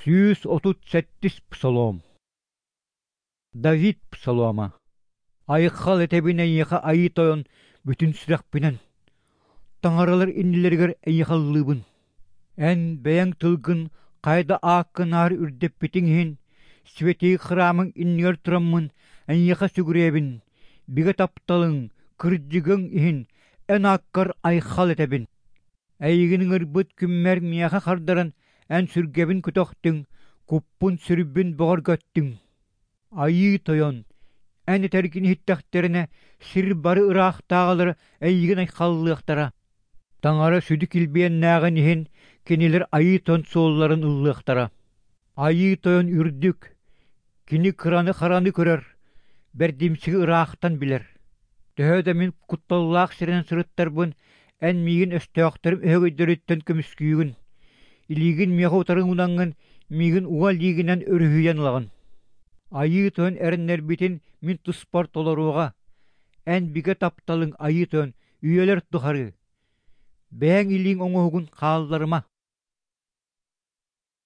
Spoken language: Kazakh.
137 псалом. Давид псалома. Айыққал етебін әйеқа айы тойын бүтін сүрәқпінен. Таңаралар иннілергер әйеқаллыбын. Ән бәяң тылгын қайда аққын ар үрдеп бітіңхен. Светей храмың иннігер тұраммын әйеқа сүгіребін. Биге тапталың кырджығың ихін ән аққар айыққал етебін. Әйігінің ұрбыт күммәр мияқа қардаран ән сүргебін күтоқтың, күппін сүрбін бұғар көттің. Айы тойон, ән етәргін хиттәқтеріне сір бары ұрақтағылыр әйігін айқаллықтара. Таңара сүді кілбейін нағын ехін кенелер айы тон соолларын ұллықтара. Айы тойон үрдік, кені қыраны көрер, бәрдемсігі ұрақтан білер. Төһөдәмін құтталлақ сірен сұрыттар бұн, ән миген өстіяқтарым өйгөйдөріттен көміскүйігін. Илигин мияға утарын унаңын, миген уға лигінен өріхүйен лағын. Айы тойын әріннер бітін мен тұспар толаруға. Ән биге тапталың айы тойын үйелер тұхары. Бәң илин оңығын қалдарыма.